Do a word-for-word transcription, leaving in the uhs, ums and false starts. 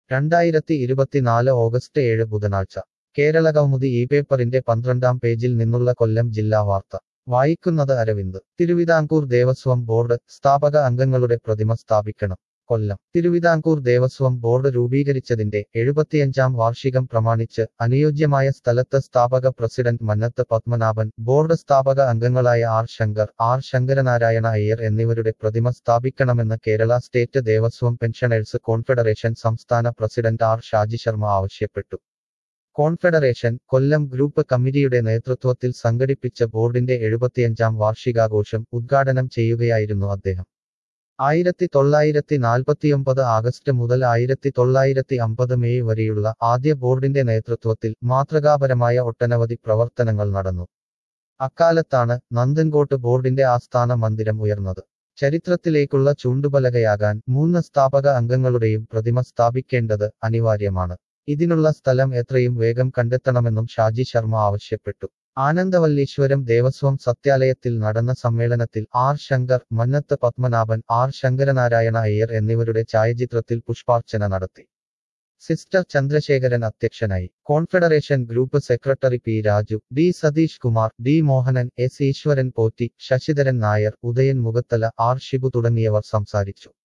രണ്ടായിരത്തി ഇരുപത്തിനാല് ഓഗസ്റ്റ് ഏഴ് ബുധനാഴ്ച കേരളകൗമുദി ഈ പേപ്പറിന്റെ പന്ത്രണ്ടാം പേജിൽ നിന്നുള്ള കൊല്ലം ജില്ലാ വാർത്ത വായിക്കുന്നത് അരവിന്ദ്. തിരുവിതാംകൂർ ദേവസ്വം ബോർഡ് സ്ഥാപക അംഗങ്ങളുടെ പ്രതിമ സ്ഥാപിക്കണം. കൊല്ലം. തിരുവിതാംകൂർ ദേവസ്വം ബോർഡ് രൂപീകരിച്ചതിന്റെ എഴുപത്തിയഞ്ചാം വാർഷികം പ്രമാണിച്ച് അനുയോജ്യമായ സ്ഥലത്ത് സ്ഥാപക പ്രസിഡന്റ് മന്നത്ത് പത്മനാഭൻ, ബോർഡ് സ്ഥാപക അംഗങ്ങളായ ആർ ശങ്കർ, ആർ ശങ്കരനാരായണ അയ്യർ എന്നിവരുടെ പ്രതിമ സ്ഥാപിക്കണമെന്ന് Kerala state Devaswom pensioners confederation സംസ്ഥാന പ്രസിഡന്റ് ആർ ഷാജി ശർമ്മ ആവശ്യപ്പെട്ടു. കോൺഫെഡറേഷൻ, കൊല്ലം ഗ്രൂപ്പ് കമ്മിറ്റിയുടെ നേതൃത്വത്തിൽ സംഘടിപ്പിച്ച ബോർഡിന്റെ എഴുപത്തിയഞ്ചാം വാർഷികാഘോഷം ഉദ്ഘാടനം ചെയ്യുകയായിരുന്നു അദ്ദേഹം. ആയിരത്തി തൊള്ളായിരത്തി നാൽപ്പത്തിയൊമ്പത് ആഗസ്റ്റ് മുതൽ ആയിരത്തി തൊള്ളായിരത്തി അമ്പത് മെയ് വരെയുള്ള ആദ്യ ബോർഡിന്റെ നേതൃത്വത്തിൽ മാതൃകാപരമായ ഒട്ടനവധി പ്രവർത്തനങ്ങൾ നടന്നു. അക്കാലത്താണ് നന്ദൻകോട്ട് ബോർഡിന്റെ ആസ്ഥാന മന്ദിരം ഉയർന്നത്. ചരിത്രത്തിലേക്കുള്ള ചൂണ്ടുപലകയാകാൻ മൂന്ന് സ്ഥാപക അംഗങ്ങളുടെയും പ്രതിമ സ്ഥാപിക്കേണ്ടത് അനിവാര്യമാണ്. ഇതിനുള്ള സ്ഥലം എത്രയും വേഗം കണ്ടെത്തണമെന്നും ഷാജി ശർമ്മ ആവശ്യപ്പെട്ടു. ആനന്ദവല്ലീശ്വരം ദേവസ്വം സത്യാലയത്തിൽ നടന്ന സമ്മേളനത്തിൽ ആർ ശങ്കർ, മന്നത്ത് പത്മനാഭൻ, ആർ ശങ്കരനാരായണ അയ്യർ എന്നിവരുടെ ഛായാചിത്രത്തിൽ പുഷ്പാർച്ചന നടത്തി. സിസ്റ്റർ ചന്ദ്രശേഖരൻ അധ്യക്ഷനായി. Confederation group secretary P Raju, D Satheesh Kumar, D Mohanan, S Eswaran Potti, Sasidharan Nair, Udayan Mukhathala, R Shibu തുടങ്ങിയവർ സംസാരിച്ചു.